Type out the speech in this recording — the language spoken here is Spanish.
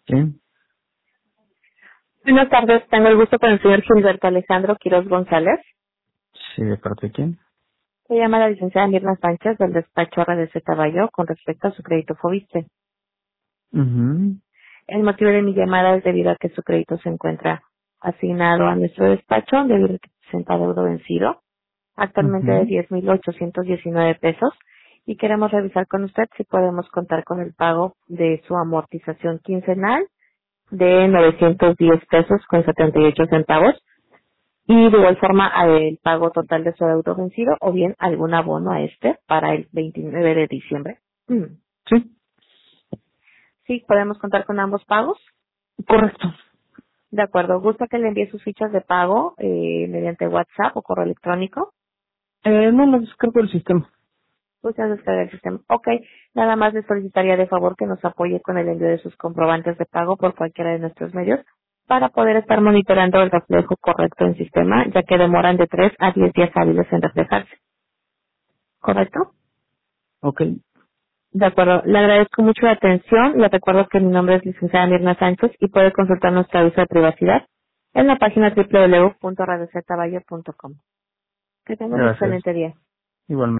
Sí, Buenas tardes, tengo el gusto con el señor Gilberto Alejandro Quiroz González. sí, ¿de parte de quién? Se llama la licenciada Mirna Sánchez del despacho RDC Tabayo con respecto a su crédito Fobiste. Mhm. El motivo de mi llamada es debido a que su crédito se encuentra asignado a nuestro despacho debido a que presenta deuda vencido, actualmente de Mhm. 10,819 pesos, y queremos revisar con usted si podemos contar con el pago de su amortización quincenal de 910 pesos con 78 centavos y de igual forma el pago total de su adeudo vencido o bien algún abono a este para el 29 de diciembre. Sí, Sí, podemos contar con ambos pagos. correcto. De acuerdo. ¿Gusta que le envíe sus fichas de pago mediante WhatsApp o correo electrónico? No me descargo el sistema. Usted descarga el sistema. Ok. Nada más le solicitaría de favor que nos apoye con el envío de sus comprobantes de pago por cualquiera de nuestros medios para poder estar monitoreando el reflejo correcto en sistema, ya que demoran de 3 a 10 días hábiles en reflejarse. ¿Correcto? Ok, De acuerdo, le agradezco mucho la atención. Le recuerdo que mi nombre es licenciada Mirna Sánchez y puede consultar nuestra aviso de privacidad en la página www.radiocetabayo.com. Que tenga un gracias. excelente día. Igualmente.